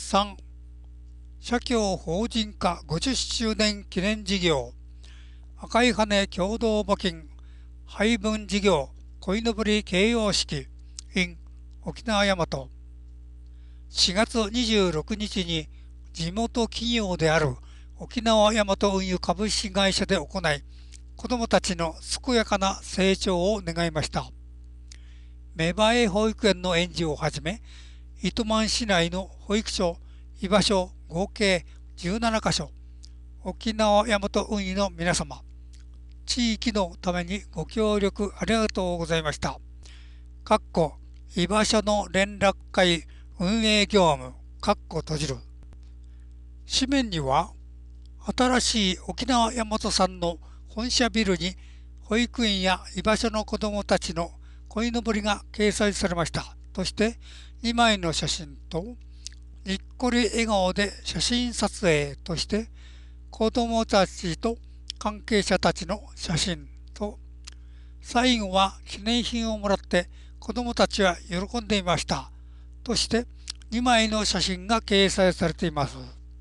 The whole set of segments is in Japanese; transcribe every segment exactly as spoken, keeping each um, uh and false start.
さん、社協法人化ごじゅっしゅうねん記念事業赤い羽共同募金配分事業鯉のぼり掲揚式 in 沖縄大和。しがつにじゅうろくにちに地元企業である沖縄大和運輸株式会社で行い、子どもたちの健やかな成長を願いました。芽生え保育園の園児をはじめ、糸満市内の保育所、居場所合計じゅうななかしょ、沖縄大和運輸の皆様、地域のためにご協力ありがとうございました。かっこ居場所の連絡会運営業務かっこ閉じる。紙面には、新しい沖縄大和産の本社ビルに保育園や居場所の子どもたちの鯉のぼりが掲載されましたとしてにまいの写真と、にっこり笑顔で写真撮影として子どもたちと関係者たちの写真と、最後は記念品をもらって子どもたちは喜んでいましたとしてにまいの写真が掲載されています。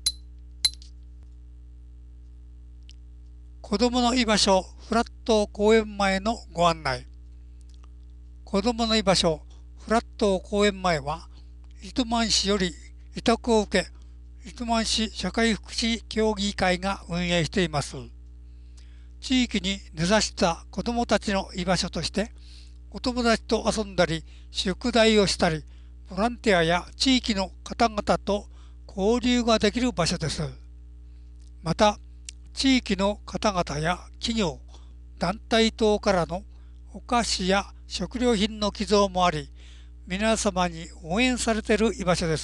子どもの居場所フラット公園前のご案内。子どもの居場所フラット公園前は、糸満市より委託を受け、糸満市社会福祉協議会が運営しています。地域に根ざした子どもたちの居場所として、お友達と遊んだり、宿題をしたり、ボランティアや地域の方々と交流ができる場所です。また、地域の方々や企業、団体等からのお菓子や食料品の寄贈もあり、皆様に応援されている居場所です。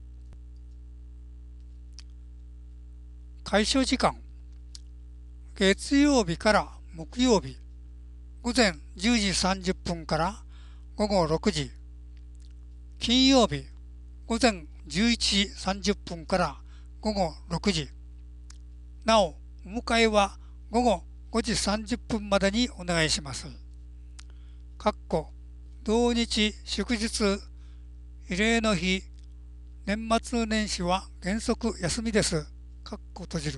開所時間、月曜日から木曜日、午前じゅうじさんじゅっぷんからごごろくじ、金曜日、午前じゅういちじさんじゅっぷんからごごろくじ、なお、お迎えはごごごじさんじゅっぷんまでにお願いします。かっこ同日祝日、慰霊の日、年末年始は原則休みです。かっこ閉じる。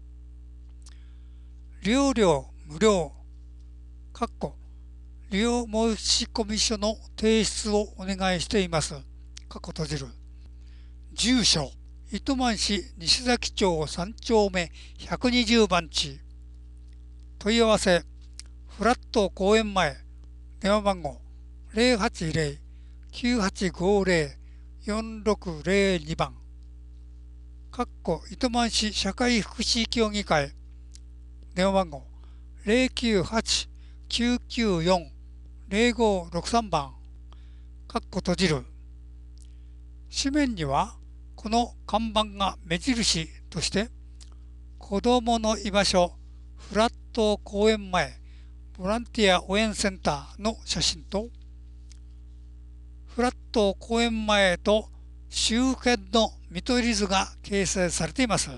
利用料無料。かっこ利用申込書の提出をお願いしています。かっこ閉じる。住所糸満市西崎町さんちょうめひゃくにじゅうばんち。問い合わせフラット公園前、電話番号 ゼロはちゼロ きゅうはちごゼロ よんろくゼロに 番。かっこ糸満市社会福祉協議会、電話番号 ゼロきゅうはち きゅうきゅうよん ゼロごろくさん 番。かっこ閉じる。紙面にはこの看板が目印として、子どもの居場所フラット公園前ボランティア応援センターの写真と、フラット公園前と周辺の見取り図が掲載されています。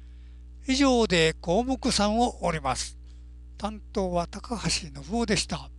以上で項目さんを終わります。担当は高橋信夫でした。